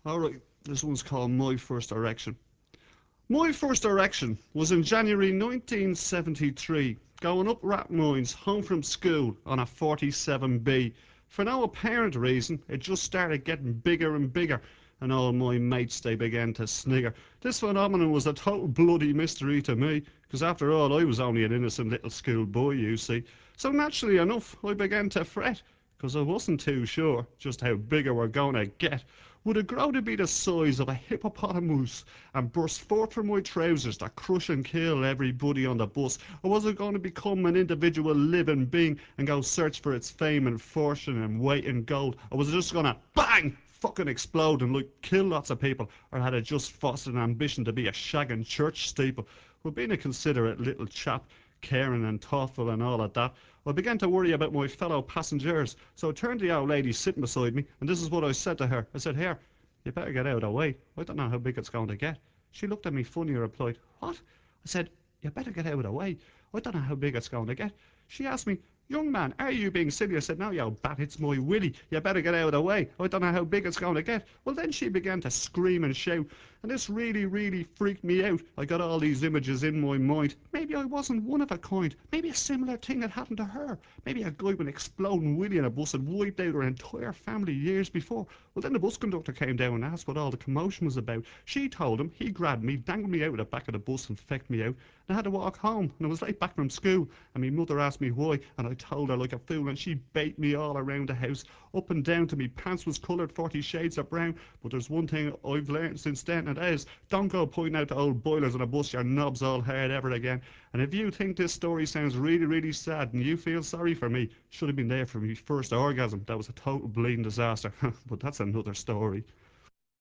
Alright, this one's called My First Erection. My first erection was in January 1973, going up Rathmines, home from school on a 47B. For no apparent reason, it just started getting bigger and bigger, and all my mates, they began to snigger. This phenomenon was a total bloody mystery to me, because after all, I was only an innocent little schoolboy, you see. So naturally enough, I began to fret, because I wasn't too sure just how big it were going to get. Would it grow to be the size of a hippopotamus and burst forth from my trousers to crush and kill everybody on the bus? Or was it going to become an individual living being and go search for its fame and fortune and weight in gold? Or was it just going to bang, fucking explode and like kill lots of people? Or had it just fostered an ambition to be a shagging church steeple? Well, being a considerate little chap, caring and thoughtful and all of that, I began to worry about my fellow passengers. So I turned to the old lady sitting beside me, and this is what I said to her. I said, "Here, you better get out of the way. I don't know how big it's going to get." She looked at me funny and replied, "What?" I said, "You better get out of the way. I don't know how big it's going to get." She asked me, "Young man, are you being silly?" I said, "No, you bat, it's my willy. You better get out of the way. I don't know how big it's going to get." Well, then she began to scream and shout, and this really freaked me out. I got all these images in my mind. Maybe I wasn't one of a kind. Maybe a similar thing had happened to her. Maybe a guy with an exploding willy in a bus had wiped out her entire family years before. Well, then the bus conductor came down and asked what all the commotion was about. She told him, he grabbed me, dangled me out of the back of the bus and fecked me out. And I had to walk home, and I was late back from school, and my mother asked me why, and I told her like a fool, and she bait me all around the house, up and down to me pants was coloured 40 shades of brown. But there's one thing I've learned since then, and that is, don't go pointing out the old boilers on a bus your knobs all hard ever again. And if you think this story sounds really sad and you feel sorry for me, should have been there for me first orgasm. That was a total bleeding disaster. But that's another story.